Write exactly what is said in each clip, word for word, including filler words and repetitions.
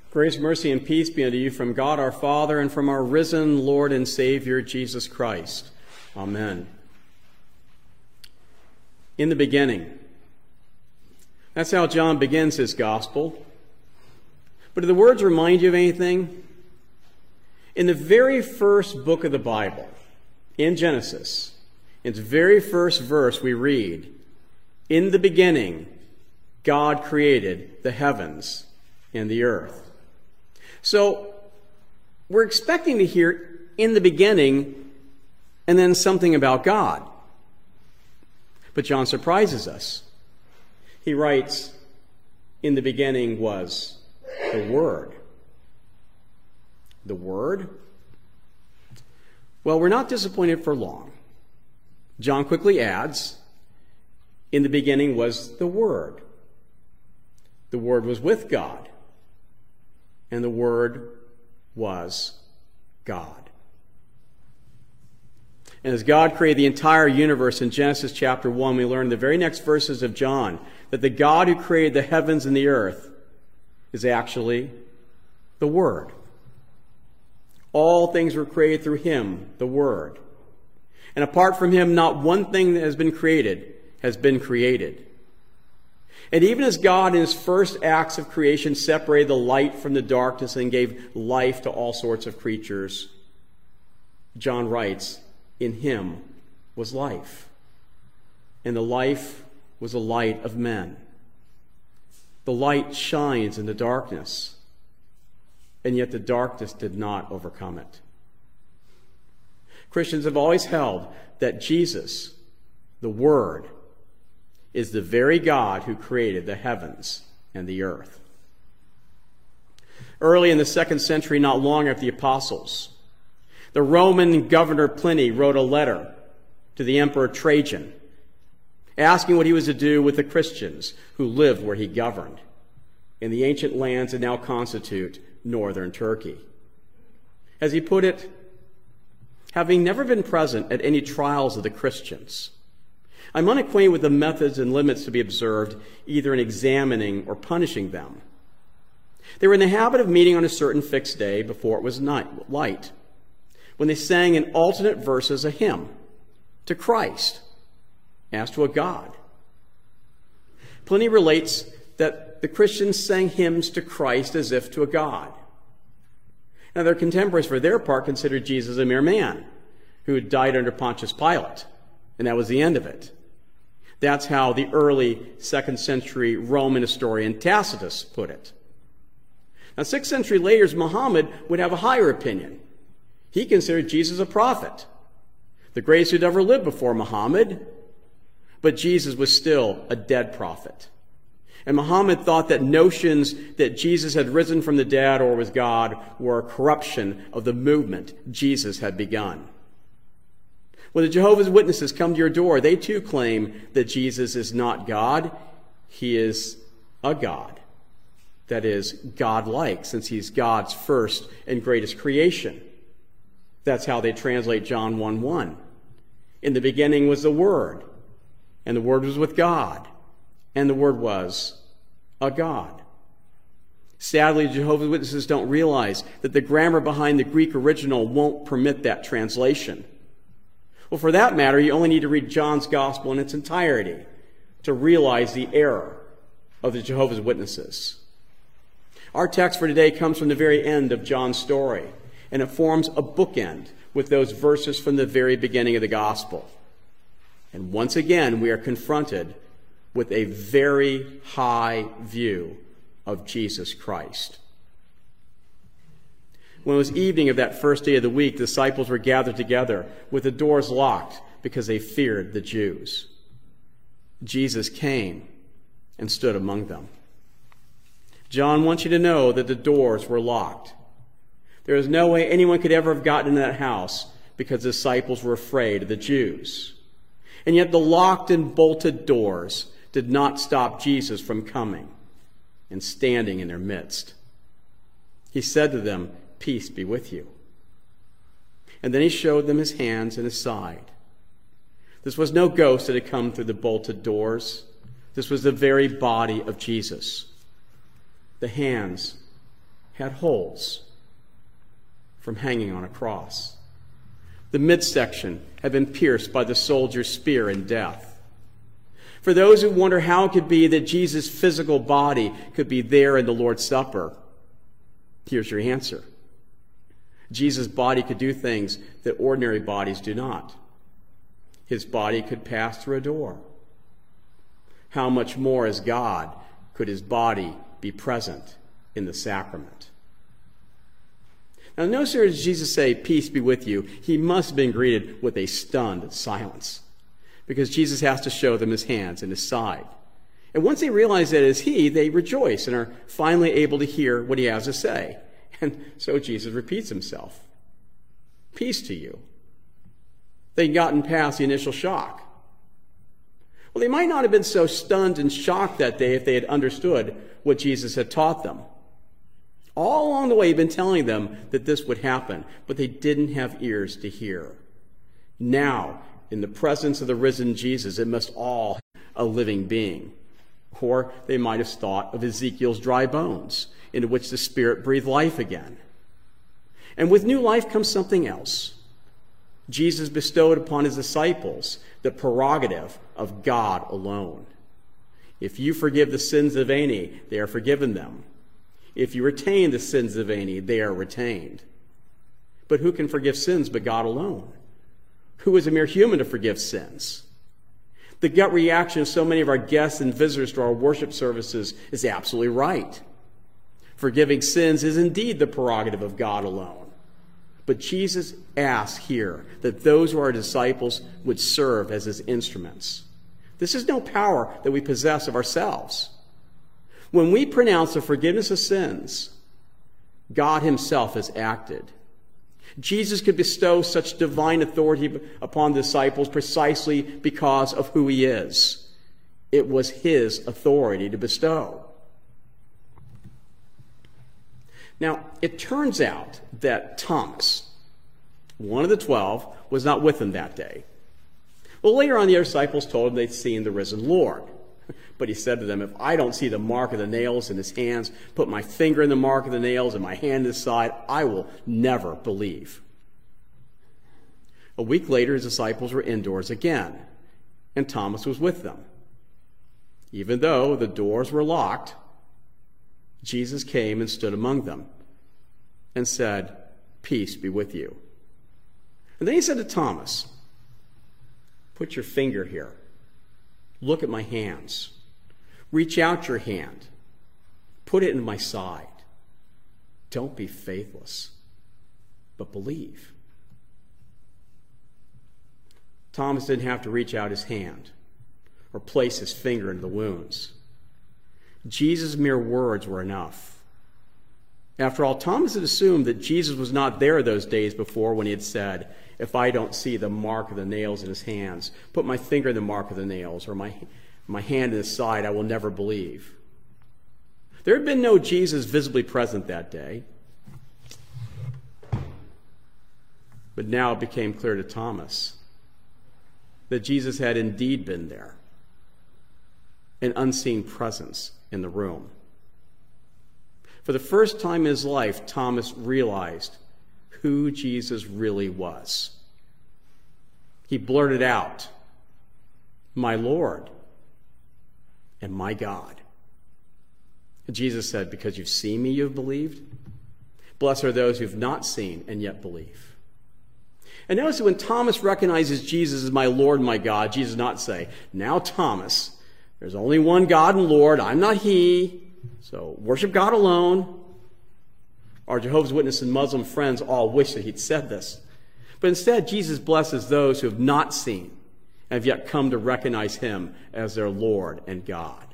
Grace, mercy, and peace be unto you from God our Father and from our risen Lord and Savior, Jesus Christ. Amen. In the beginning. That's how John begins his gospel. But do the words remind you of anything? In the very first book of the Bible, in Genesis, in its very first verse we read, "In the beginning, God created the heavens and the earth." So, we're expecting to hear "in the beginning" and then something about God. But John surprises us. He writes, "In the beginning was the Word." The Word? Well, we're not disappointed for long. John quickly adds, "In the beginning was the Word. The Word was with God, and the Word was God." And as God created the entire universe in Genesis chapter one, we learn in the very next verses of John that the God who created the heavens and the earth is actually the Word. All things were created through Him, the Word. And apart from Him, not one thing that has been created has been created. And even as God in His first acts of creation separated the light from the darkness and gave life to all sorts of creatures, John writes, "In Him was life, and the life was the light of men." The light shines in the darkness, and yet the darkness did not overcome it. Christians have always held that Jesus, the Word, is the very God who created the heavens and the earth. Early in the second century, not long after the apostles, the Roman governor Pliny wrote a letter to the Emperor Trajan, asking what he was to do with the Christians who lived where he governed, in the ancient lands that now constitute northern Turkey. As he put it, "Having never been present at any trials of the Christians, I'm unacquainted with the methods and limits to be observed either in examining or punishing them. They were in the habit of meeting on a certain fixed day before it was night, light, when they sang in alternate verses a hymn to Christ as to a God." Pliny relates that the Christians sang hymns to Christ as if to a God. Now, their contemporaries, for their part, considered Jesus a mere man who had died under Pontius Pilate, and that was the end of it. That's how the early second century Roman historian Tacitus put it. Now, six centuries later, Muhammad would have a higher opinion. He considered Jesus a prophet, the greatest who'd ever lived before Muhammad, but Jesus was still a dead prophet. And Muhammad thought that notions that Jesus had risen from the dead or was God were a corruption of the movement Jesus had begun. When the Jehovah's Witnesses come to your door, they too claim that Jesus is not God. He is a God. That is, God-like, since He's God's first and greatest creation. That's how they translate John one one. "In the beginning was the Word, and the Word was with God, and the Word was a God." Sadly, Jehovah's Witnesses don't realize that the grammar behind the Greek original won't permit that translation. Well, for that matter, you only need to read John's Gospel in its entirety to realize the error of the Jehovah's Witnesses. Our text for today comes from the very end of John's story, and it forms a bookend with those verses from the very beginning of the Gospel. And once again, we are confronted with a very high view of Jesus Christ. When it was evening of that first day of the week, the disciples were gathered together with the doors locked because they feared the Jews. Jesus came and stood among them. John wants you to know that the doors were locked. There is no way anyone could ever have gotten into that house because the disciples were afraid of the Jews. And yet the locked and bolted doors did not stop Jesus from coming and standing in their midst. He said to them, "Peace be with you." And then he showed them his hands and his side. This was no ghost that had come through the bolted doors. This was the very body of Jesus. The hands had holes from hanging on a cross. The midsection had been pierced by the soldier's spear in death. For those who wonder how it could be that Jesus' physical body could be there in the Lord's Supper, here's your answer. Jesus' body could do things that ordinary bodies do not. His body could pass through a door. How much more as God could his body be present in the sacrament? Now, no sooner does Jesus say, "Peace be with you," he must have been greeted with a stunned silence, because Jesus has to show them his hands and his side. And once they realize that it is he, they rejoice and are finally able to hear what he has to say. And so Jesus repeats himself. Peace to you. They'd gotten past the initial shock. Well, they might not have been so stunned and shocked that day if they had understood what Jesus had taught them. All along the way, he'd been telling them that this would happen, but they didn't have ears to hear. Now, in the presence of the risen Jesus, it must all be a living being. Or they might have thought of Ezekiel's dry bones, into which the Spirit breathed life again. And with new life comes something else. Jesus bestowed upon his disciples the prerogative of God alone. If you forgive the sins of any, they are forgiven them. If you retain the sins of any, they are retained. But who can forgive sins but God alone? Who is a mere human to forgive sins? The gut reaction of so many of our guests and visitors to our worship services is absolutely right. Forgiving sins is indeed the prerogative of God alone. But Jesus asks here that those who are disciples would serve as his instruments. This is no power that we possess of ourselves. When we pronounce the forgiveness of sins, God himself has acted. Jesus could bestow such divine authority upon the disciples precisely because of who he is. It was his authority to bestow. Now, it turns out that Thomas, one of the twelve, was not with him that day. Well, later on, the other disciples told him they'd seen the risen Lord. But he said to them, "If I don't see the mark of the nails in his hands, put my finger in the mark of the nails and my hand in his side, I will never believe." A week later, his disciples were indoors again, and Thomas was with them. Even though the doors were locked, Jesus came and stood among them and said, "Peace be with you." And then he said to Thomas, "Put your finger here. Look at my hands. Reach out your hand. Put it in my side. Don't be faithless, but believe." Thomas didn't have to reach out his hand or place his finger into the wounds. Jesus' mere words were enough. After all, Thomas had assumed that Jesus was not there those days before when he had said, "If I don't see the mark of the nails in his hands, put my finger in the mark of the nails, or my, my hand in his side, I will never believe." There had been no Jesus visibly present that day. But now it became clear to Thomas that Jesus had indeed been there, an unseen presence in the room. For the first time in his life, Thomas realized who Jesus really was. He blurted out, "My Lord and my God." And Jesus said, "Because you've seen me, you've believed? Blessed are those who've not seen and yet believe." And notice that when Thomas recognizes Jesus as my Lord and my God, Jesus does not say, "Now, Thomas, there's only one God and Lord. I'm not he. So worship God alone." Our Jehovah's Witness and Muslim friends all wish that he'd said this. But instead, Jesus blesses those who have not seen and have yet come to recognize him as their Lord and God.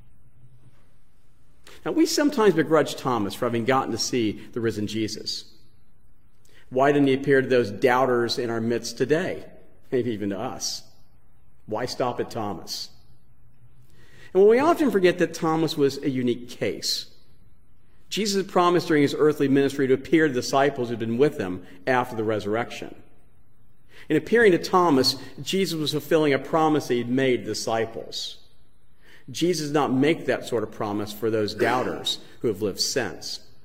Now, we sometimes begrudge Thomas for having gotten to see the risen Jesus. Why didn't he appear to those doubters in our midst today? Maybe even to us. Why stop at Thomas? And well, we often forget that Thomas was a unique case. Jesus had promised during his earthly ministry to appear to the disciples who had been with him after the resurrection. In appearing to Thomas, Jesus was fulfilling a promise that he'd made to the disciples. Jesus did not make that sort of promise for those doubters who have lived since.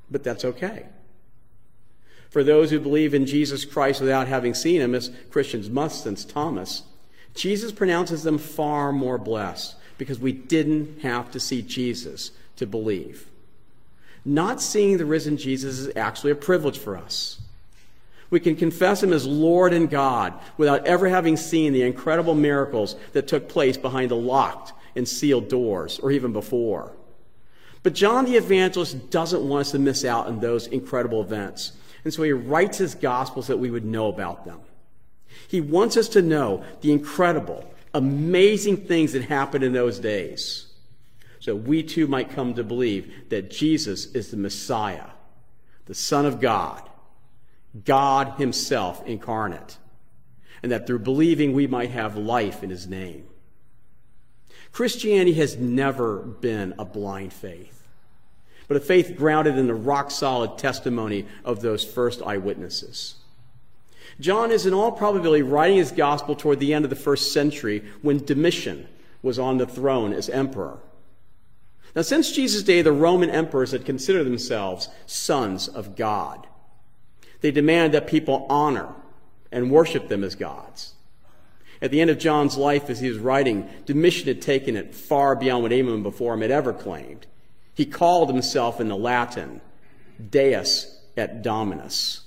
But that's okay. For those who believe in Jesus Christ without having seen him, as Christians must since Thomas, Jesus pronounces them far more blessed because we didn't have to see Jesus to believe. Not seeing the risen Jesus is actually a privilege for us. We can confess him as Lord and God without ever having seen the incredible miracles that took place behind the locked and sealed doors, or even before. But John the Evangelist doesn't want us to miss out on those incredible events, and so he writes his Gospels that we would know about them. He wants us to know the incredible, amazing things that happened in those days, so we too might come to believe that Jesus is the Messiah, the Son of God, God himself incarnate, and that through believing we might have life in his name. Christianity has never been a blind faith, but a faith grounded in the rock-solid testimony of those first eyewitnesses. John is in all probability writing his gospel toward the end of the first century when Domitian was on the throne as emperor. Now, since Jesus' day, the Roman emperors had considered themselves sons of God. They demanded that people honor and worship them as gods. At the end of John's life, as he was writing, Domitian had taken it far beyond what anyone before him had ever claimed. He called himself in the Latin, Deus et Dominus,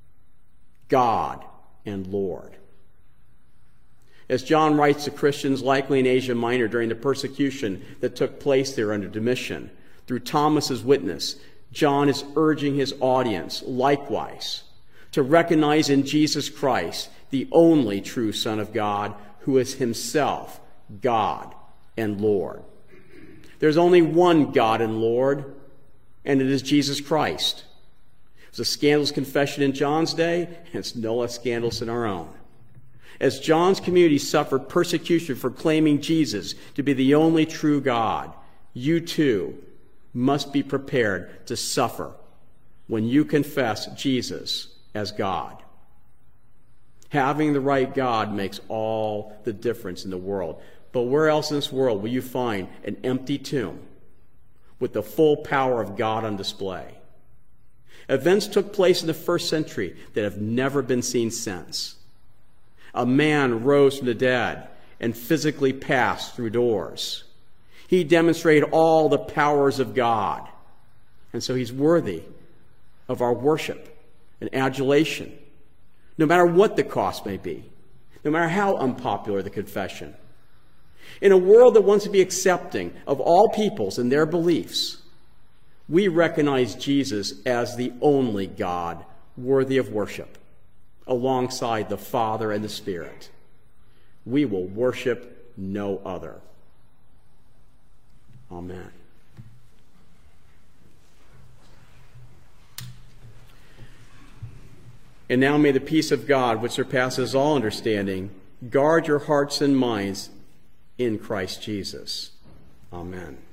God and Lord. As John writes to Christians likely in Asia Minor during the persecution that took place there under Domitian, through Thomas's witness, John is urging his audience, likewise, to recognize in Jesus Christ the only true Son of God, who is himself God and Lord. There's only one God and Lord, and it is Jesus Christ. It was a scandalous confession in John's day, and it's no less scandalous in our own. As John's community suffered persecution for claiming Jesus to be the only true God, you too must be prepared to suffer when you confess Jesus as God. Having the right God makes all the difference in the world. But where else in this world will you find an empty tomb with the full power of God on display? Events took place in the first century that have never been seen since. A man rose from the dead and physically passed through doors. He demonstrated all the powers of God. And so he's worthy of our worship and adulation, no matter what the cost may be, no matter how unpopular the confession. In a world that wants to be accepting of all peoples and their beliefs, we recognize Jesus as the only God worthy of worship, alongside the Father and the Spirit. We will worship no other. Amen. And now may the peace of God, which surpasses all understanding, guard your hearts and minds in Christ Jesus. Amen.